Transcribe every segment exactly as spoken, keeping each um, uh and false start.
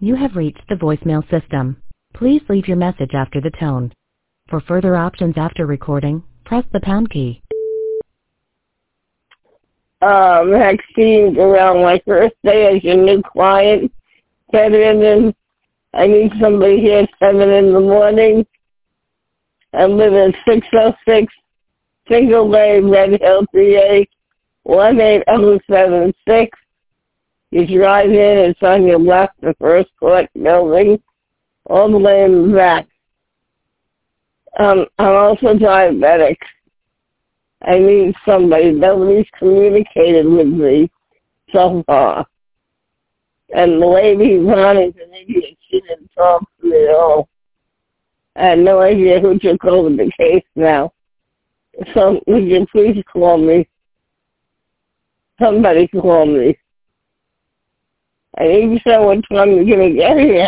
You have reached the voicemail system. Please leave your message after the tone. For further options after recording, press the pound key. Uh, Maxine, around my first day as your new client, veteran, I need somebody here at seven in the morning. I live at six oh six Single Lane, Red Hill, P A, one eight oh seven six. You drive in, it's on your left, the first court building, all the way in the back. Um, I'm also diabetic. I need somebody. Nobody's communicated with me so far. And the lady Ronnie's an idiot. She didn't talk to me at all. I had no idea who took over the case now. So would you please call me? Somebody call me. I need to know what time you're going to get here.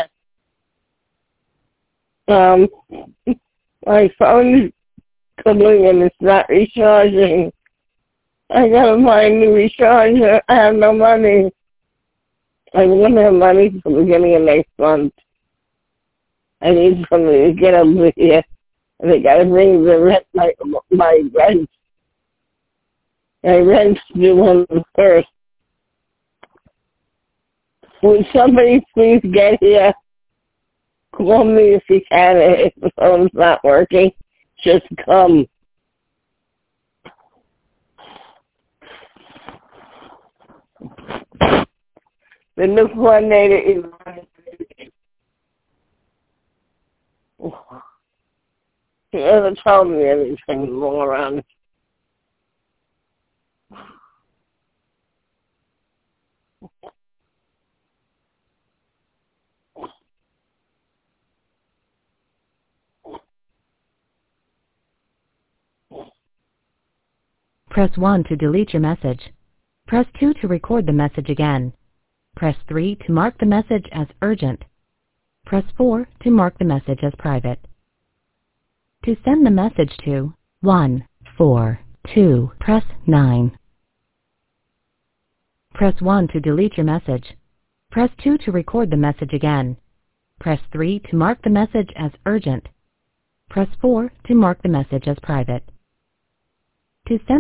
Um, my phone is going and it's not recharging. I gotta find a new recharger. I have no money. I won't have money for the beginning of next month. I need somebody to get over here. And they gotta bring the rent, my, my rent. My rent's due on the first. Would somebody please get here? Call me if you can. If the phone's not working, just come. The new coordinator is... He hasn't told me anything more around. Press one to delete your message. Press two to record the message again. Press three to mark the message as urgent. Press four to mark the message as private. To send the message to one four two, press nine. Press one to delete your message. Press two to record the message again. Press three to mark the message as urgent. Press four to mark the message as private. To send